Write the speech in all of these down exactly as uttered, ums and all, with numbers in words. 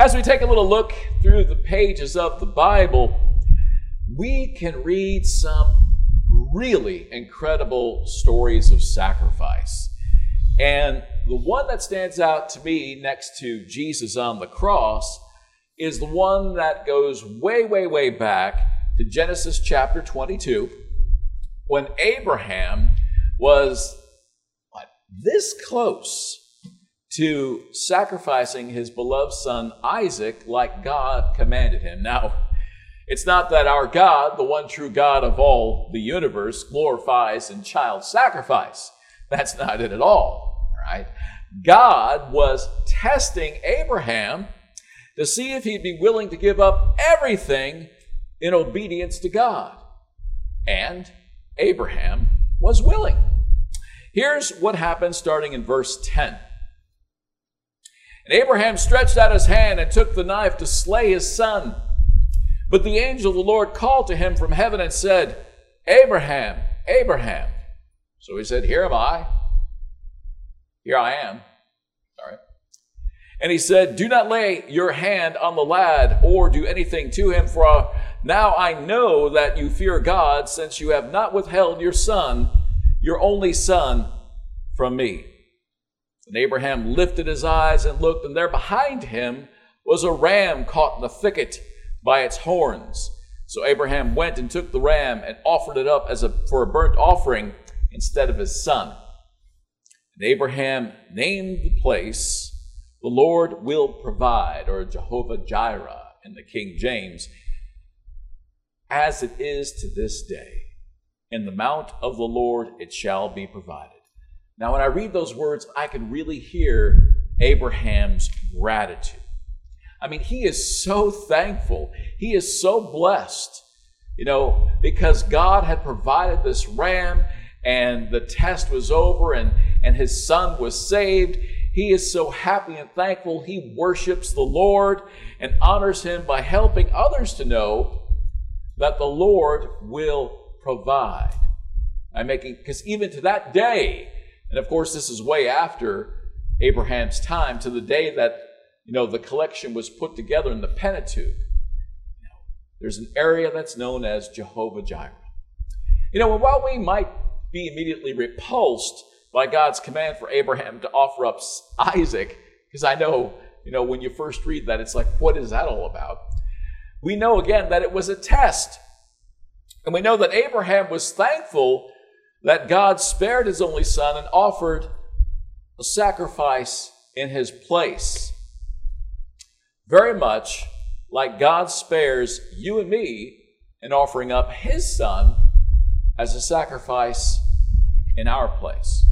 As we take a little look through the pages of the Bible, we can read some really incredible stories of sacrifice. And the one that stands out to me next to Jesus on the cross is the one that goes way, way, way back to Genesis chapter twenty-two, when Abraham was what, this close to sacrificing his beloved son Isaac like God commanded him. Now, it's not that our God, the one true God of all the universe, glorifies in child sacrifice. That's not it at all, right? God was testing Abraham to see if he'd be willing to give up everything in obedience to God. And Abraham was willing. Here's what happened starting in verse ten. And Abraham stretched out his hand and took the knife to slay his son. But the angel of the Lord called to him from heaven and said, Abraham, Abraham. So he said, Here am I. Here I am. Sorry. And he said, Do not lay your hand on the lad or do anything to him, for now I know that you fear God, since you have not withheld your son, your only son, from me. And Abraham lifted his eyes and looked, and there behind him was a ram caught in the thicket by its horns. So Abraham went and took the ram and offered it up as a for a burnt offering instead of his son. And Abraham named the place, The Lord Will Provide, or Jehovah Jireh in the King James, as it is to this day. In the mount of the Lord it shall be provided. Now, when I read those words, I can really hear Abraham's gratitude. I mean, he is so thankful. He is so blessed, you know, because God had provided this ram and the test was over and, and his son was saved. He is so happy and thankful. He worships the Lord and honors him by helping others to know that the Lord will provide. I'm making, because even to that day, and of course this is way after Abraham's time, to the day that, you know, the collection was put together in the Pentateuch, there's an area that's known as Jehovah Jireh. You know, while we might be immediately repulsed by God's command for Abraham to offer up Isaac, because I know, you know, when you first read that, it's like, what is that all about? We know again that it was a test. And we know that Abraham was thankful that God spared his only son and offered a sacrifice in his place. Very much like God spares you and me in offering up his son as a sacrifice in our place.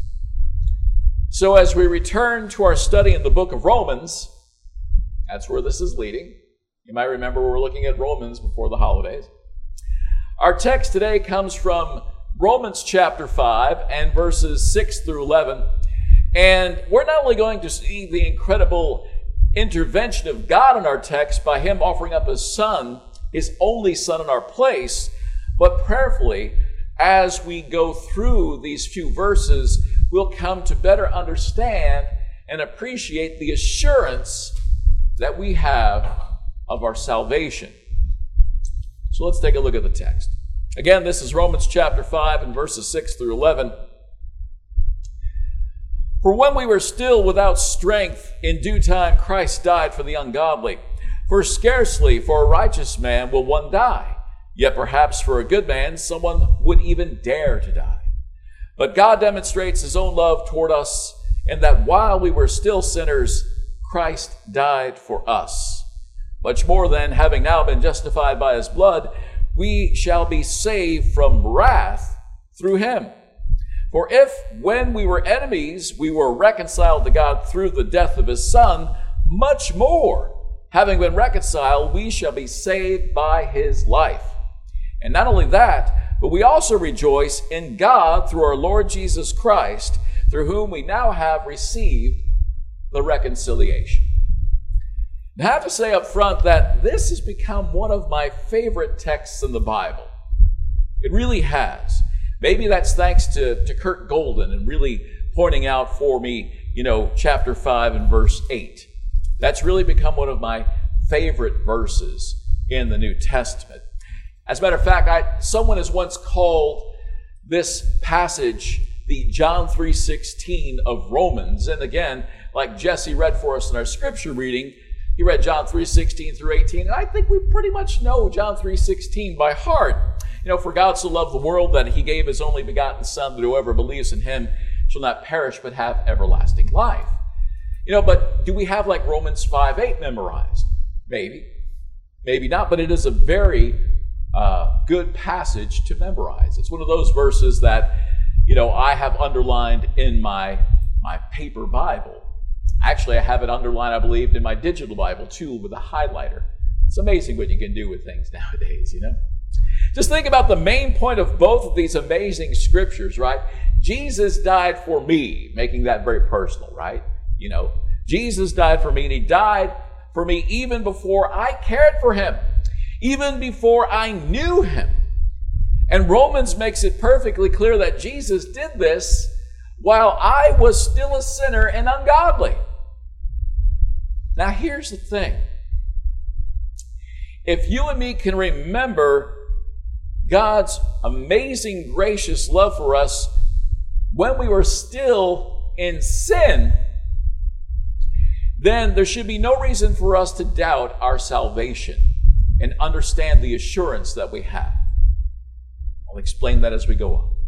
So as we return to our study in the book of Romans, that's where this is leading. You might remember we were looking at Romans before the holidays. Our text today comes from Romans chapter five and verses six through eleven. And we're not only going to see the incredible intervention of God in our text by him offering up his son, his only son in our place, but prayerfully, as we go through these few verses, we'll come to better understand and appreciate the assurance that we have of our salvation. So let's take a look at the text. Again, this is Romans chapter five and verses six through eleven. For when we were still without strength, in due time Christ died for the ungodly. For scarcely for a righteous man will one die, yet perhaps for a good man someone would even dare to die. But God demonstrates his own love toward us, in that while we were still sinners, Christ died for us. Much more then, having now been justified by his blood, we shall be saved from wrath through him. For if, when we were enemies, we were reconciled to God through the death of his Son, much more, having been reconciled, we shall be saved by his life. And not only that, but we also rejoice in God through our Lord Jesus Christ, through whom we now have received the reconciliation. I have to say up front that this has become one of my favorite texts in the Bible. It really has. Maybe that's thanks to, to Kurt Golden and really pointing out for me, you know, chapter five and verse eight. That's really become one of my favorite verses in the New Testament. As a matter of fact, I, someone has once called this passage the John three sixteen of Romans. And again, like Jesse read for us in our scripture reading, he read John three sixteen through eighteen. And I think we pretty much know John three sixteen by heart. You know, for God so loved the world that he gave his only begotten Son, that whoever believes in him shall not perish but have everlasting life. You know, but do we have like Romans five eight memorized? Maybe. Maybe not, but it is a very uh, good passage to memorize. It's one of those verses that, you know, I have underlined in my, my paper Bible. Actually, I have it underlined, I believe, in my digital Bible too, with a highlighter. It's amazing what you can do with things nowadays, you know? Just think about the main point of both of these amazing scriptures, right? Jesus died for me, making that very personal, right? You know, Jesus died for me, and he died for me even before I cared for him, even before I knew him. And Romans makes it perfectly clear that Jesus did this while I was still a sinner and ungodly. Now, here's the thing. If you and me can remember God's amazing, gracious love for us when we were still in sin, then there should be no reason for us to doubt our salvation and understand the assurance that we have. I'll explain that as we go on.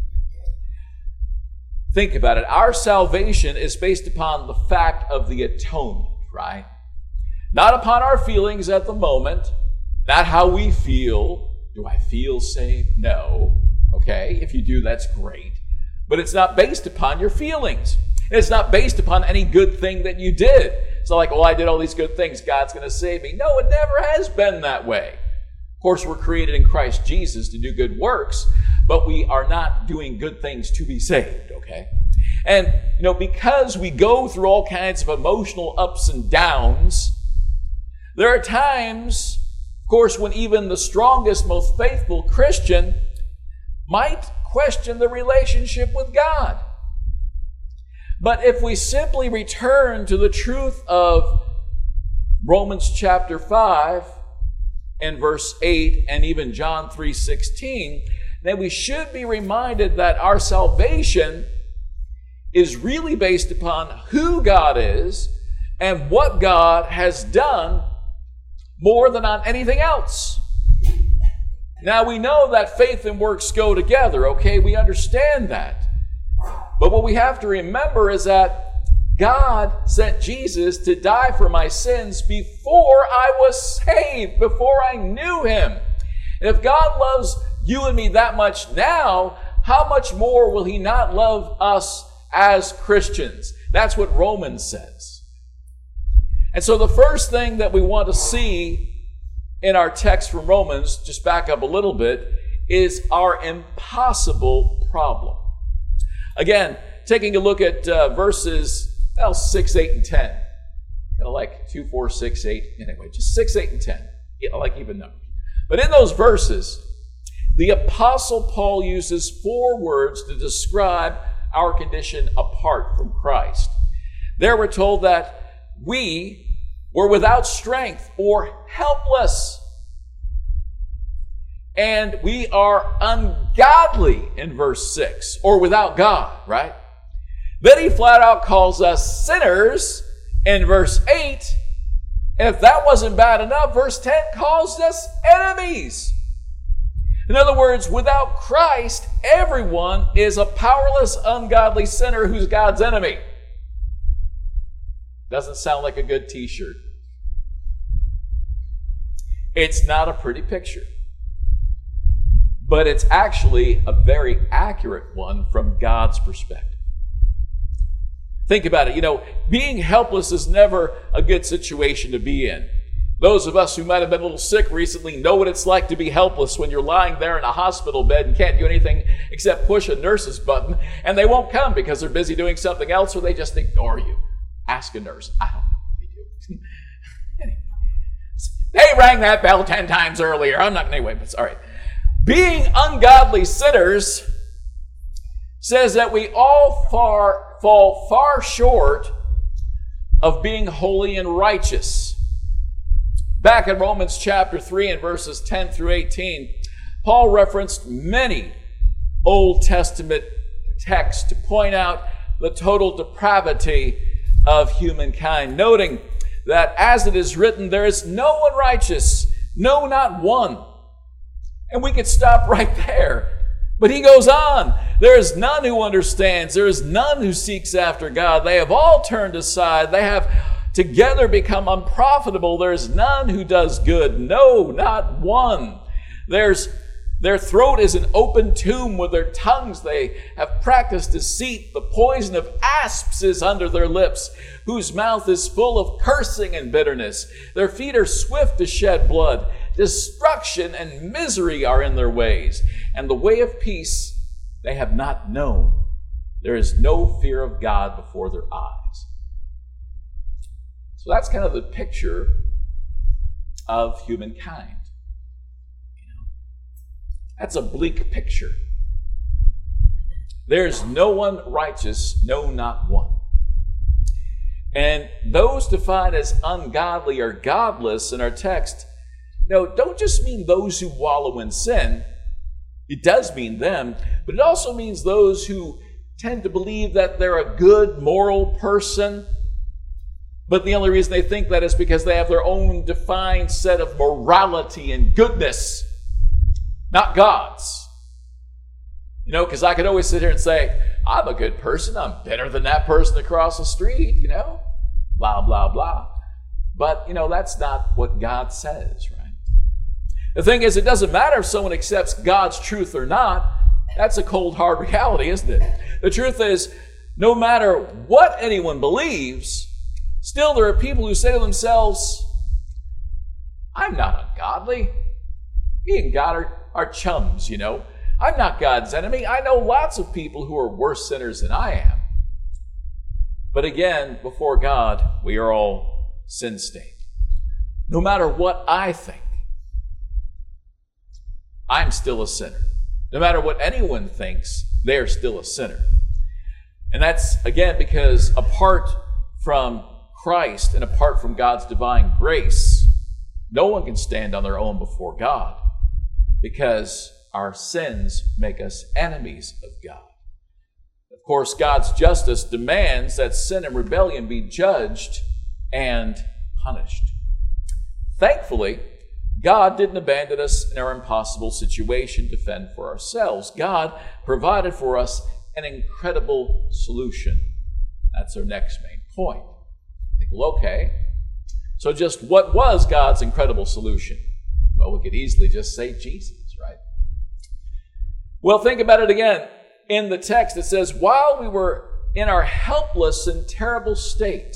Think about it. Our salvation is based upon the fact of the atonement, right? Not upon our feelings at the moment, not how we feel. Do I feel saved? No. Okay, if you do, that's great. But it's not based upon your feelings. It's not based upon any good thing that you did. It's not like, well, I did all these good things, God's going to save me. No, it never has been that way. Of course, we're created in Christ Jesus to do good works, but we are not doing good things to be saved, okay? And, you know, because we go through all kinds of emotional ups and downs, there are times, of course, when even the strongest, most faithful Christian might question the relationship with God. But if we simply return to the truth of Romans chapter five and verse eight and even John three sixteen, then we should be reminded that our salvation is really based upon who God is and what God has done more than on anything else. Now, we know that faith and works go together, okay? We understand that. But what we have to remember is that God sent Jesus to die for my sins before I was saved, before I knew him. And if God loves you and me that much now, how much more will he not love us as Christians? That's what Romans says. And so the first thing that we want to see in our text from Romans, just back up a little bit, is our impossible problem. Again, taking a look at uh, verses well, six, eight, and ten. Kind of like two, four, six, eight. Anyway, just six, eight, and ten. I like even numbers. But in those verses, the Apostle Paul uses four words to describe our condition apart from Christ. There we're told that we were without strength or helpless. And we are ungodly in verse six, or without God, right? Then he flat out calls us sinners in verse eight. And if that wasn't bad enough, verse ten calls us enemies. In other words, without Christ, everyone is a powerless, ungodly sinner who's God's enemy. Doesn't sound like a good t-shirt. It's not a pretty picture. But it's actually a very accurate one from God's perspective. Think about it. You know, being helpless is never a good situation to be in. Those of us who might have been a little sick recently know what it's like to be helpless when you're lying there in a hospital bed and can't do anything except push a nurse's button, and they won't come because they're busy doing something else, or they just ignore you. Ask a nurse. I don't know what they do. Anyway, they rang that bell ten times earlier. I'm not, anyway, but all right. Being ungodly sinners says that we all far, fall far short of being holy and righteous. Back in Romans chapter three and verses ten through eighteen, Paul referenced many Old Testament texts to point out the total depravity of humankind, noting that as it is written, there is no one righteous, no, not one. And we could stop right there. But he goes on, there is none who understands, there is none who seeks after God. They have all turned aside, they have together become unprofitable. There is none who does good, no, not one. There's Their throat is an open tomb. With their tongues they have practiced deceit. The poison of asps is under their lips, whose mouth is full of cursing and bitterness. Their feet are swift to shed blood. Destruction and misery are in their ways, and the way of peace they have not known. There is no fear of God before their eyes. So that's kind of the picture of humankind. That's a bleak picture. There's no one righteous, no, not one. And those defined as ungodly or godless in our text, no, don't just mean those who wallow in sin. It does mean them, but it also means those who tend to believe that they're a good, moral person, but the only reason they think that is because they have their own defined set of morality and goodness, not God's. You know, because I could always sit here and say, I'm a good person, I'm better than that person across the street, you know, blah, blah, blah. But, you know, that's not what God says, right? The thing is, it doesn't matter if someone accepts God's truth or not. That's a cold, hard reality, isn't it? The truth is, no matter what anyone believes, still there are people who say to themselves, I'm not ungodly. Me and God are, are chums, you know. I'm not God's enemy. I know lots of people who are worse sinners than I am. But again, before God, we are all sin-stained. No matter what I think, I'm still a sinner. No matter what anyone thinks, they're still a sinner. And that's, again, because apart from Christ and apart from God's divine grace, no one can stand on their own before God, because our sins make us enemies of God. Of course, God's justice demands that sin and rebellion be judged and punished. Thankfully, God didn't abandon us in our impossible situation to fend for ourselves. God provided for us an incredible solution. That's our next main point. I think, well, okay, so just what was God's incredible solution? Well, we could easily just say Jesus, right? Well, think about it again. In the text, it says, while we were in our helpless and terrible state,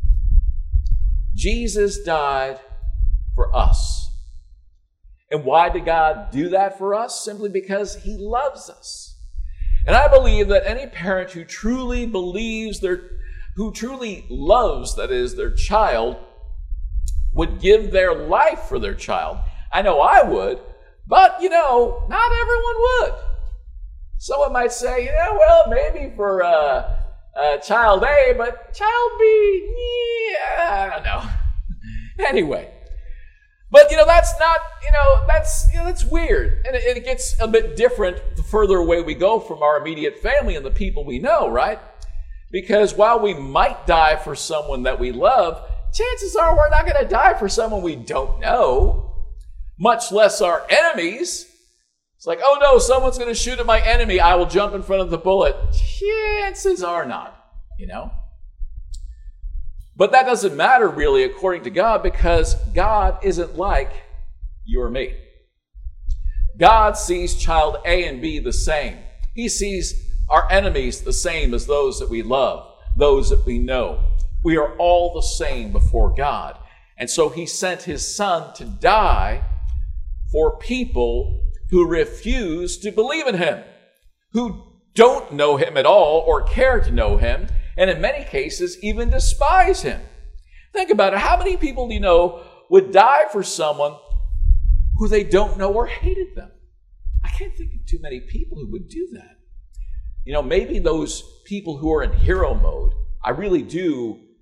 Jesus died for us. And why did God do that for us? Simply because he loves us. And I believe that any parent who truly believes their, who truly loves, that is, their child, would give their life for their child. I know I would, but, you know, not everyone would. Someone might say, you know, well, maybe for uh, uh, child A, but child B, yeah, I don't know. Anyway. But, you know, that's not, you know, that's, you know, that's weird. And it, it gets a bit different the further away we go from our immediate family and the people we know, right? Because while we might die for someone that we love, chances are we're not going to die for someone we don't know, much less our enemies. It's like, oh no, someone's going to shoot at my enemy. I will jump in front of the bullet. Chances are not, you know. But that doesn't matter really according to God, because God isn't like you or me. God sees child A and B the same. He sees our enemies the same as those that we love, those that we know. We are all the same before God. And so he sent his son to die for people who refuse to believe in him, who don't know him at all or care to know him, and in many cases even despise him. Think about it. How many people do you know would die for someone who they don't know or hated them? I can't think of too many people who would do that. You know, maybe those people who are in hero mode, I really do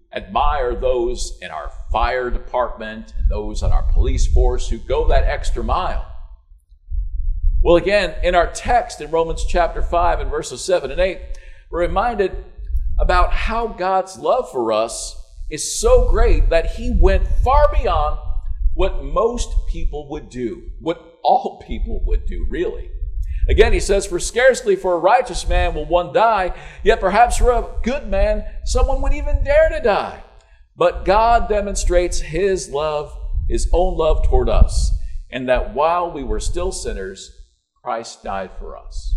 admire those in our fire department and those on our police force who go that extra mile. Well, again, in our text in Romans chapter five and verses seven and eight, we're reminded about how God's love for us is so great that he went far beyond what most people would do, what all people would do, really. Again, he says, for scarcely for a righteous man will one die, yet perhaps for a good man someone would even dare to die. But God demonstrates his love, his own love toward us, in that while we were still sinners, Christ died for us.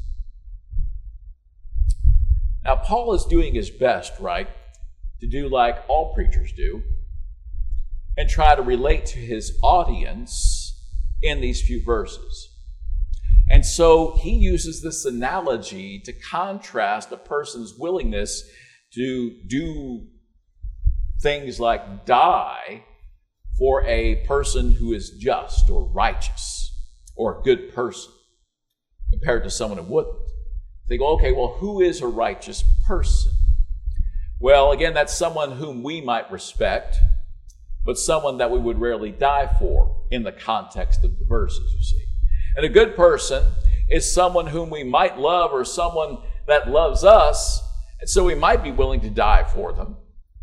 Now, Paul is doing his best, right, to do like all preachers do, and try to relate to his audience in these few verses. And so he uses this analogy to contrast a person's willingness to do things like die for a person who is just or righteous or a good person compared to someone who wouldn't. They go, okay, well, who is a righteous person? Well, again, that's someone whom we might respect, but someone that we would rarely die for in the context of the verses, you see. And a good person is someone whom we might love or someone that loves us, and so we might be willing to die for them.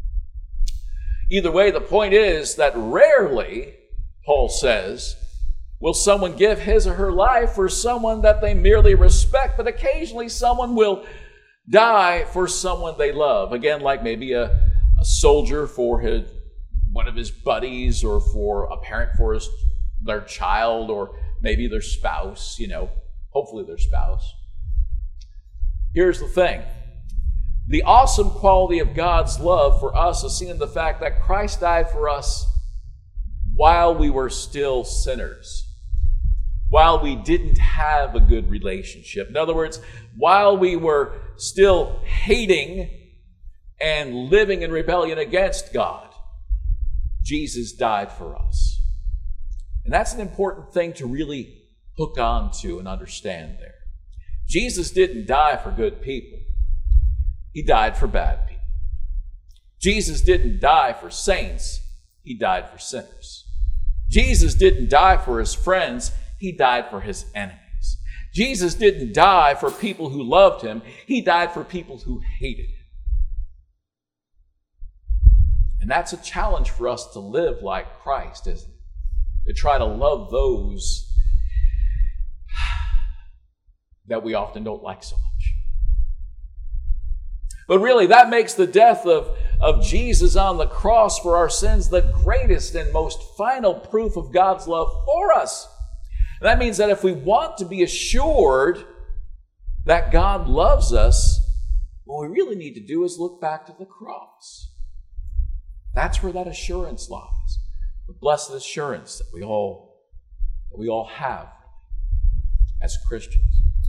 Either way, the point is that rarely, Paul says, will someone give his or her life for someone that they merely respect, but occasionally someone will die for someone they love. Again, like maybe a, a soldier for his, one of his buddies, or for a parent for his, their child, or maybe their spouse, you know, hopefully their spouse. Here's the thing. The awesome quality of God's love for us is seen in the fact that Christ died for us while we were still sinners, while we didn't have a good relationship. In other words, while we were still hating and living in rebellion against God, Jesus died for us. And that's an important thing to really hook on to and understand there. Jesus didn't die for good people. He died for bad people. Jesus didn't die for saints. He died for sinners. Jesus didn't die for his friends. He died for his enemies. Jesus didn't die for people who loved him. He died for people who hated him. And that's a challenge for us to live like Christ, isn't it? To try to love those that we often don't like so much. But really, that makes the death of, of Jesus on the cross for our sins the greatest and most final proof of God's love for us. And that means that if we want to be assured that God loves us, what we really need to do is look back to the cross. That's where that assurance lies. The blessed assurance that we all, that we all have as Christians.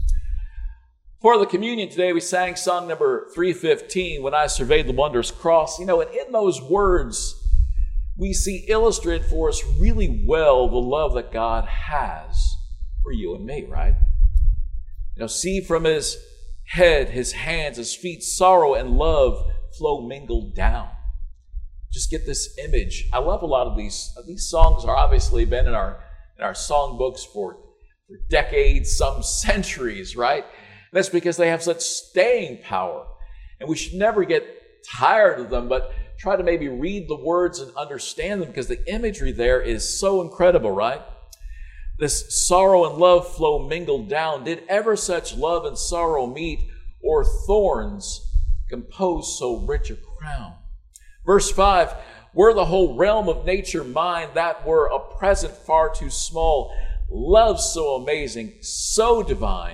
For the communion today, we sang song number three fifteen, When I Surveyed the Wondrous Cross. You know, and in those words, we see illustrated for us really well the love that God has for you and me, right? You know, see from his head, his hands, his feet, sorrow and love flow mingled down. Just get this image. I love a lot of these. These songs are obviously been in our, in our songbooks for, for decades, some centuries, right? And that's because they have such staying power. And we should never get tired of them, but try to maybe read the words and understand them, because the imagery there is so incredible, right? This sorrow and love flow mingled down. Did ever such love and sorrow meet, or thorns compose so rich a crown? Verse five, were the whole realm of nature mine, that were a present far too small. Love so amazing, so divine,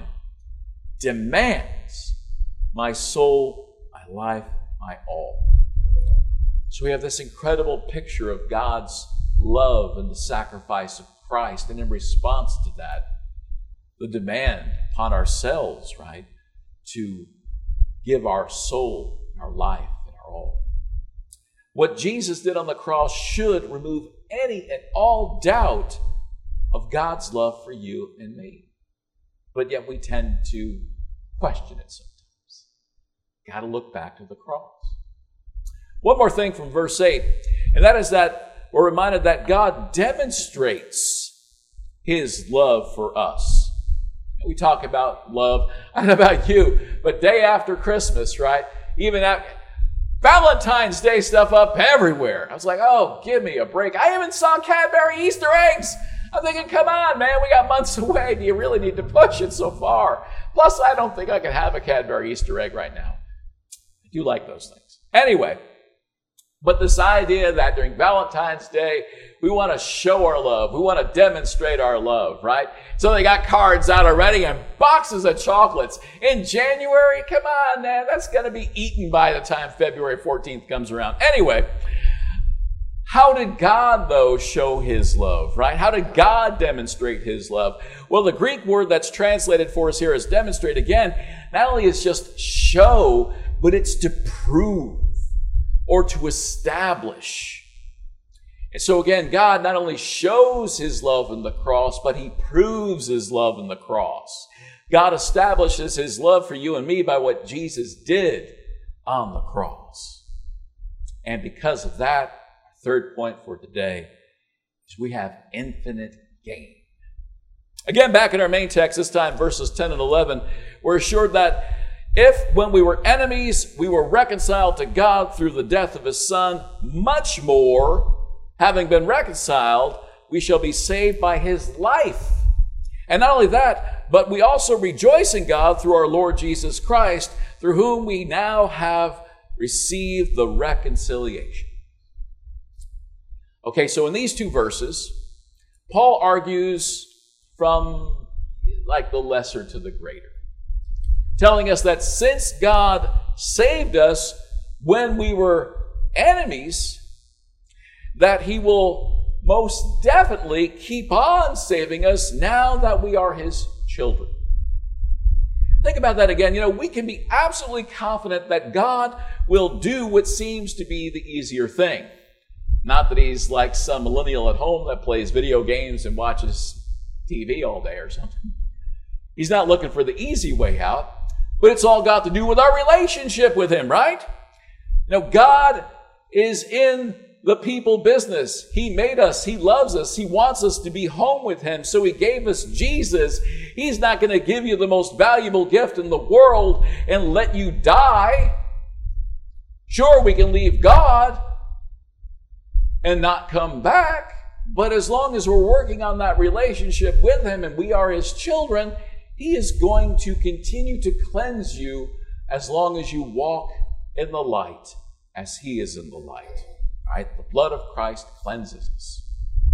demands my soul, my life, my all. So we have this incredible picture of God's love and the sacrifice of Christ. And in response to that, the demand upon ourselves, right, to give our soul, our life, and our all. What Jesus did on the cross should remove any and all doubt of God's love for you and me. But yet we tend to question it sometimes. Got to look back to the cross. One more thing from verse eight, and that is that we're reminded that God demonstrates his love for us. We talk about love, I don't know about you, but day after Christmas, right? Even at Valentine's Day stuff up everywhere. I was like, oh, give me a break. I even saw Cadbury Easter eggs. I'm thinking, come on, man, we got months away. Do you really need to push it so far? Plus, I don't think I can have a Cadbury Easter egg right now. I do like those things. Anyway, but this idea that during Valentine's Day, we want to show our love. We want to demonstrate our love, right? So they got cards out already and boxes of chocolates. In January, come on, man, that's going to be eaten by the time February fourteenth comes around. Anyway, how did God, though, show his love, right? How did God demonstrate his love? Well, the Greek word that's translated for us here as demonstrate, again, not only is just show, but it's to prove or to establish. And so again, God not only shows his love in the cross, but he proves his love in the cross. God establishes his love for you and me by what Jesus did on the cross. And because of that, our third point for today is we have infinite gain. Again, back in our main text, this time verses ten and eleven, we're assured that if, when we were enemies, we were reconciled to God through the death of his Son, much more, having been reconciled, we shall be saved by his life. And not only that, but we also rejoice in God through our Lord Jesus Christ, through whom we now have received the reconciliation. Okay, so in these two verses, Paul argues from like the lesser to the greater, telling us that since God saved us when we were enemies, that he will most definitely keep on saving us now that we are his children. Think about that again. You know, we can be absolutely confident that God will do what seems to be the easier thing. Not that he's like some millennial at home that plays video games and watches T V all day or something. He's not looking for the easy way out. But it's all got to do with our relationship with him, right? You know, God is in the people business. He made us. He loves us. He wants us to be home with him. So he gave us Jesus. He's not going to give you the most valuable gift in the world and let you die. Sure, we can leave God and not come back. But as long as we're working on that relationship with him and we are his children, he is going to continue to cleanse you as long as you walk in the light as he is in the light. Right? The blood of Christ cleanses us.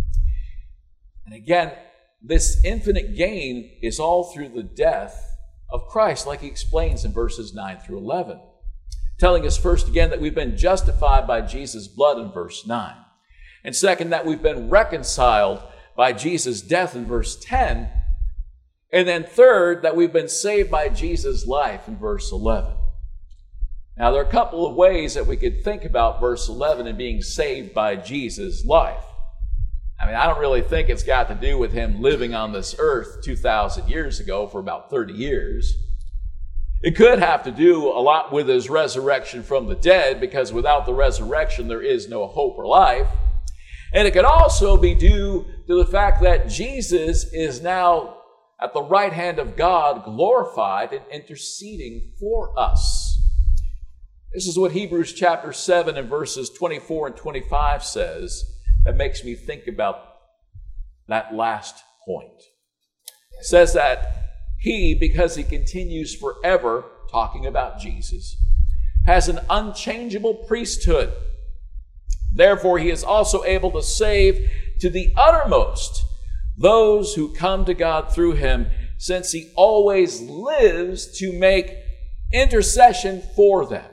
And again, this infinite gain is all through the death of Christ, like he explains in verses nine through eleven. Telling us first again that we've been justified by Jesus' blood in verse nine. And second, that we've been reconciled by Jesus' death in verse ten. And then third, that we've been saved by Jesus' life in verse eleven. Now, there are a couple of ways that we could think about verse eleven and being saved by Jesus' life. I mean, I don't really think it's got to do with him living on this earth two thousand years ago for about thirty years. It could have to do a lot with his resurrection from the dead, because without the resurrection, there is no hope or life. And it could also be due to the fact that Jesus is now at the right hand of God, glorified and interceding for us. This is what Hebrews chapter seven and verses twenty-four and twenty-five says. That makes me think about that last point. It says that he, because he continues forever, talking about Jesus, has an unchangeable priesthood. Therefore, he is also able to save to the uttermost those who come to God through him, since he always lives to make intercession for them.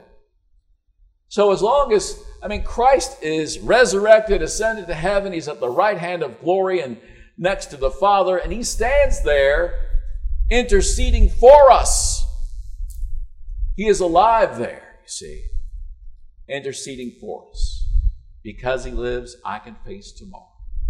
So as long as, I mean, Christ is resurrected, ascended to heaven, he's at the right hand of glory and next to the Father, and he stands there interceding for us. He is alive there, you see, interceding for us. Because he lives, I can face tomorrow.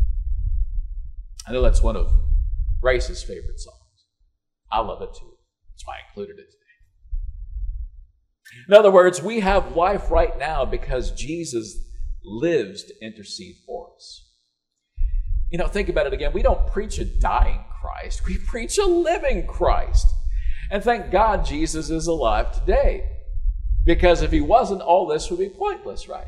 I know that's one of Grace's favorite songs. I love it too. That's why I included it today. In other words, we have life right now because Jesus lives to intercede for us. You know, think about it again. We don't preach a dying Christ. We preach a living Christ. And thank God Jesus is alive today. Because if he wasn't, all this would be pointless, right?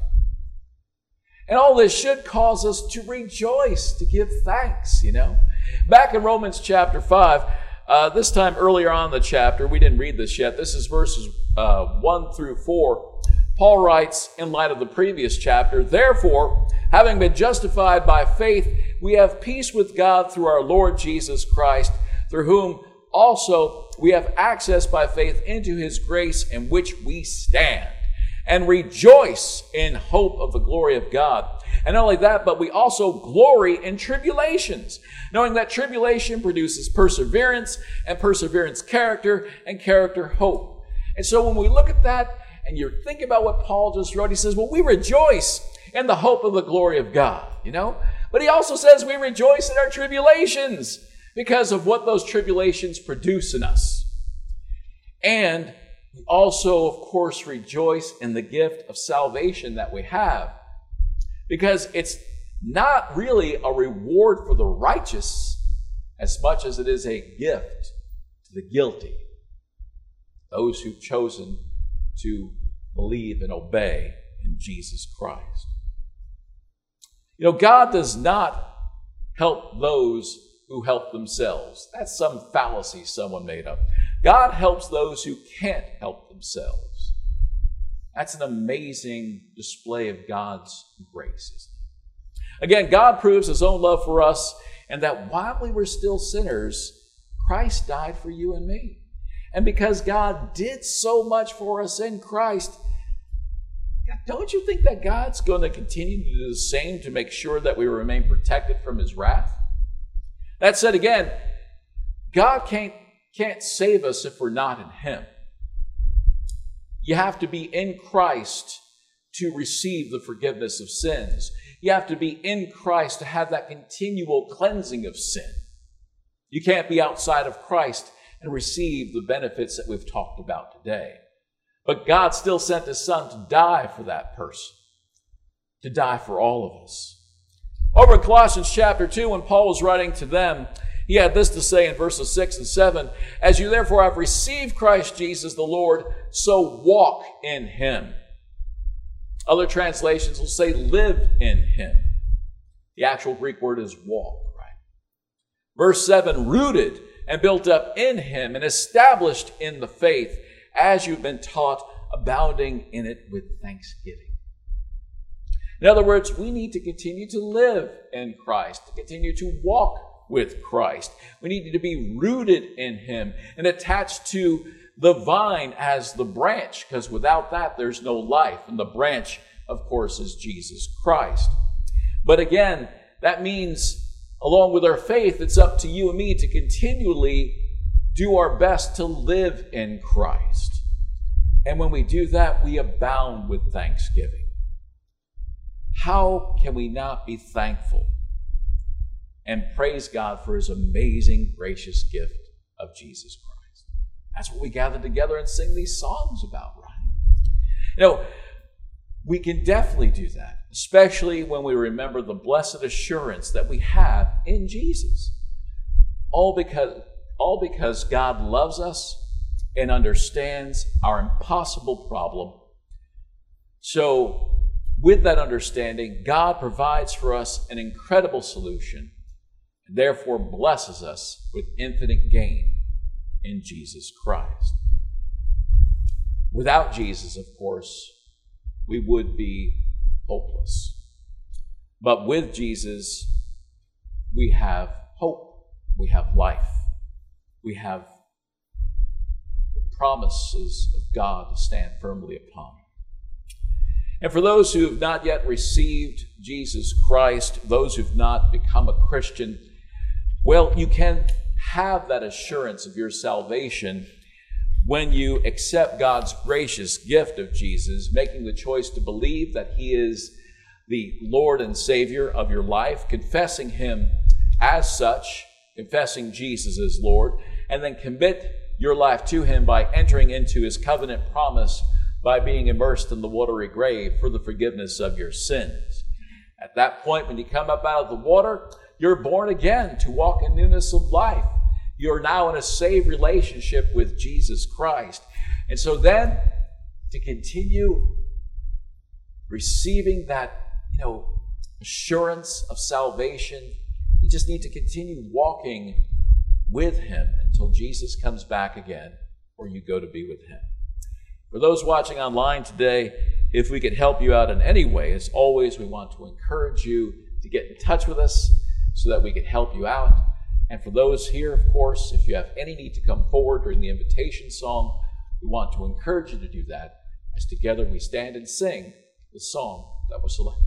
And all this should cause us to rejoice, to give thanks, you know. Back in Romans chapter five, uh, this time earlier on in the chapter, we didn't read this yet. This is verses uh, one through four. Paul writes, in light of the previous chapter, "Therefore, having been justified by faith, we have peace with God through our Lord Jesus Christ, through whom also we have access by faith into his grace, in which we stand, and rejoice in hope of the glory of God. And not only that, but we also glory in tribulations, knowing that tribulation produces perseverance, and perseverance character, and character hope." And so when we look at that, and you think about what Paul just wrote, he says, well, we rejoice in the hope of the glory of God, you know? But he also says we rejoice in our tribulations because of what those tribulations produce in us. And we also, of course, rejoice in the gift of salvation that we have, because it's not really a reward for the righteous as much as it is a gift to the guilty, those who've chosen to believe and obey in Jesus Christ. You know, God does not help those who help themselves. That's some fallacy someone made up. God helps those who can't help themselves. That's an amazing display of God's grace, isn't it? Again, God proves his own love for us, and that while we were still sinners, Christ died for you and me. And because God did so much for us in Christ, don't you think that God's going to continue to do the same to make sure that we remain protected from his wrath? That said, again, God can't, can't save us if we're not in him. You have to be in Christ to receive the forgiveness of sins. You have to be in Christ to have that continual cleansing of sin. You can't be outside of Christ and receive the benefits that we've talked about today. But God still sent his son to die for that person, to die for all of us. Over in Colossians chapter two, when Paul was writing to them, he had this to say in verses six and seven, "As you therefore have received Christ Jesus the Lord, so walk in him." Other translations will say live in him. The actual Greek word is walk, right? Verse seven, "Rooted and built up in him and established in the faith, as you've been taught, abounding in it with thanksgiving." In other words, we need to continue to live in Christ, to continue to walk with Christ. We need to be rooted in him and attached to the vine as the branch, because without that, there's no life. And the branch, of course, is Jesus Christ. But again, that means, along with our faith, it's up to you and me to continually do our best to live in Christ. And when we do that, we abound with thanksgiving. How can we not be thankful and praise God for his amazing, gracious gift of Jesus Christ? That's what we gather together and sing these songs about, right? You know, we can definitely do that, especially when we remember the blessed assurance that we have in Jesus. All because, all because God loves us and understands our impossible problem. So, with that understanding, God provides for us an incredible solution, and therefore blesses us with infinite gain in Jesus Christ. Without Jesus, of course, we would be hopeless. But with Jesus, we have hope. We have life. We have the promises of God to stand firmly upon. And for those who have not yet received Jesus Christ, those who've not become a Christian, well, you can have that assurance of your salvation when you accept God's gracious gift of Jesus, making the choice to believe that he is the Lord and Savior of your life, confessing him as such, confessing Jesus as Lord, and then commit your life to him by entering into his covenant promise by being immersed in the watery grave for the forgiveness of your sins. At that point, when you come up out of the water, you're born again to walk in newness of life. You're now in a saved relationship with Jesus Christ. And so then, to continue receiving that, you know, assurance of salvation, you just need to continue walking with him until Jesus comes back again, or you go to be with him. For those watching online today, if we can help you out in any way, as always, we want to encourage you to get in touch with us so that we can help you out. And for those here, of course, if you have any need to come forward during the invitation song, we want to encourage you to do that as together we stand and sing the song that was selected.